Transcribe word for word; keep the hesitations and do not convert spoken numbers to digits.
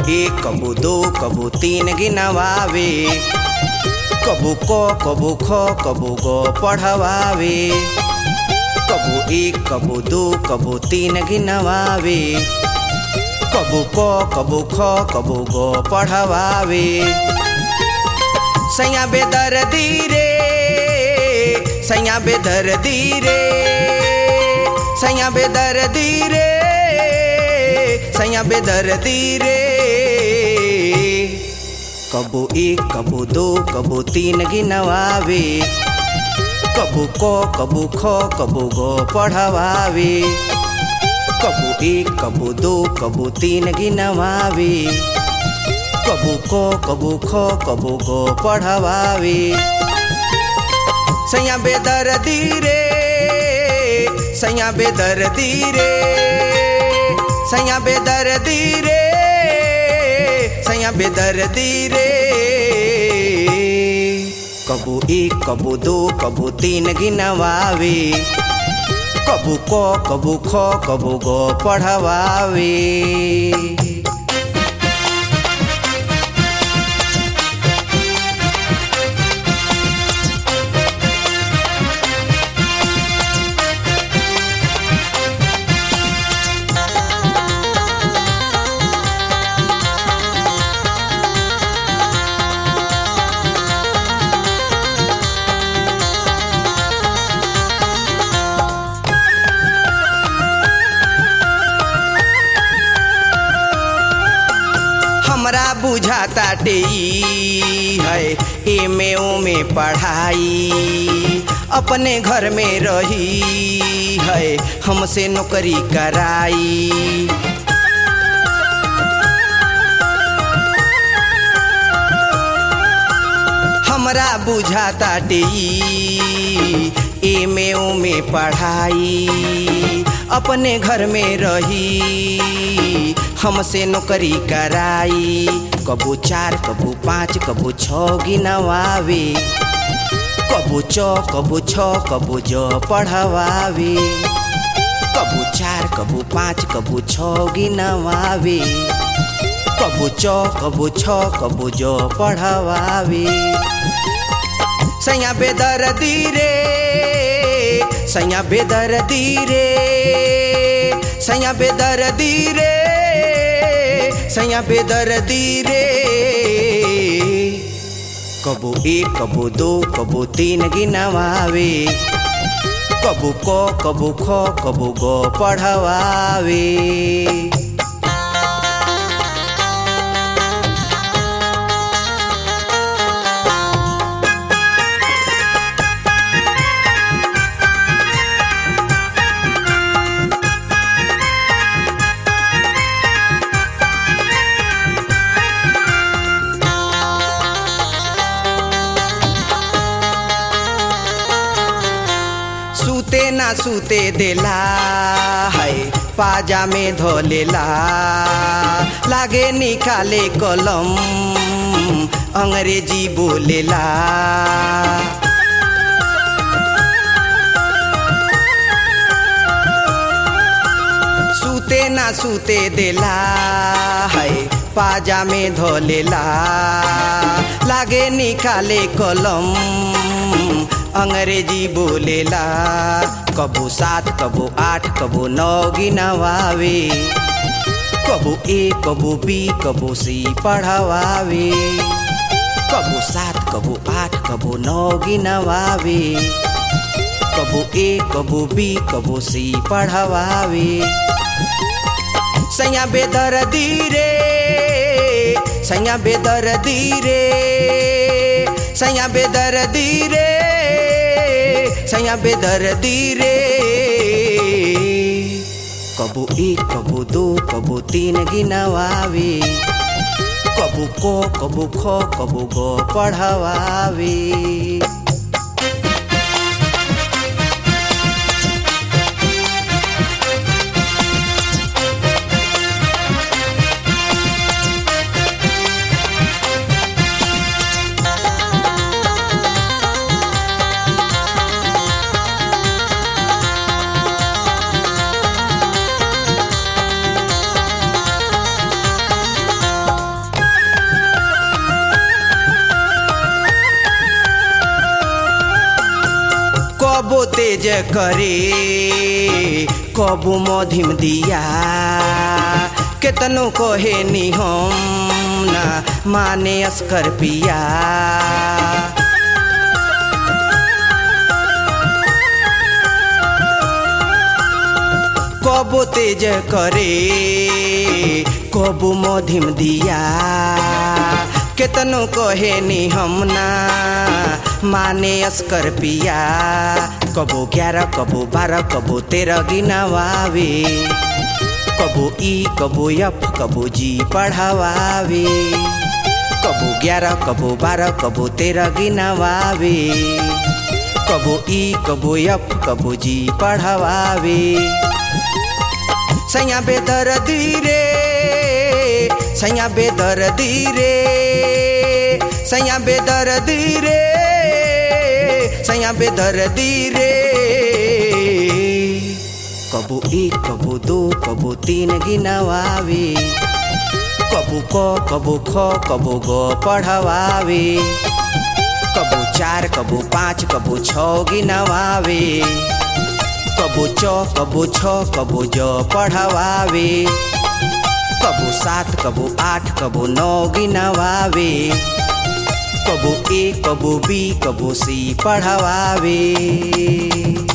एक कबू दो कबू तीन गिनवावे, कबू क कबू ख कबू ग पढ़वावे। कबू एक कबू दो कबू तीन गिनवावे, कबू क कबू ख कबू ग पढ़वावे। सैया बेदर्दी रे सैया बेदर्दी रे सैया बेदर्दी रे सैया बेदर्दी रे। कबू एक कबू दो कबू तीन गिनवावे, कबू क कबू ख कबू ग पढ़वावे। कबू एक कबू दो कबू तीन गिनवावे, कबू क कबू ख कबू ग पढ़वावे। सैया बेदर्दी रे सैया बेदर्दी रे सैया बेदर्दी रे सैया बेदर्दी रे। कबू एक कबू दो कबू तीन गिनवावे, कबू क कबू ख कबू ग पढ़वावे। हमरा बुझाता टेई है एमे ओमे पढ़ाई, अपने घर में रही है हमसे नौकरी कराई। हमरा बुझाता टेई एमे ओमे पढ़ाई, अपने घर में रही हमसे नौकरी कराई। कबू चार कबू पाँच कबू छः गिनवावे, कबू च कबू छ कबू ज पढ़वावे। कबू चार कबू पाँच कबू छः गिनवावे, कबू च कबू छ कबू ज पढ़वावे। सैया बेदर्दी रे सैया बेदर्दी रे सैया बेदर्दी रे सैया बेदर्दी रे। कबू एक कबू दो कबू तीन गिनवावे, कबू क कबू ख कबू ग पढ़वावे। सूते ना सूते देला है पाजा में धोलेला, लागे निकाले कलम अंग्रेजी बोलेला। सूते ना सूते देला है पाजा में धोलेला, लागे निकाले कलम अंग्रेजी बोलेला। कबू सात कबू आठ कबू नौ गिनवावे, कबू ए कबू बी कबू सी पढ़वावे। कबू सात कबू आठ कबू नौ गिनवावे, कबू ए कबू बी कबू सी पढ़वावे। सैया बेदर्दी रे सैया बेदर्दी रे सैया बेदर्दी रे सैया बेदर्दी रे। कबू एक कबू दो कबू तीन गिनवावे, कबू क कबू ख कबू ग पढ़वावे। कबो तेज करे कबो मधिम दिया केतनो कहे नी हम ना माने अस्कर पिया कबो तेज करे कबो मधिम दिया केतनो कहे नी हम ना माने अस्कर पिया कबो ग्यारह कबो बारह कबो तेरह गिनवावे कबो ई कबो एफ कबो जी पढ़ावावे कबो ग्यारह कबो बारह कबो तेरह गिनवावे कबो ई कबो एफ कबो जी पढ़ावावे सैया बेदर्दी रे सैया बेदर्दी रे सैया बेदर्दी रे सैया बेदर्दी रे कबो एक कबो दो कबो तीन गिनवावे कबो क कबो ख कबो ग पढ़वावे कबो चार कबो पाँच कबो छ गिनवावे कबो च कबो छ कबो ज पढ़वावे कबो सात कबो आठ कबो नौ गिनवावे कबो ए कबो बी कबो सी पढ़वावे।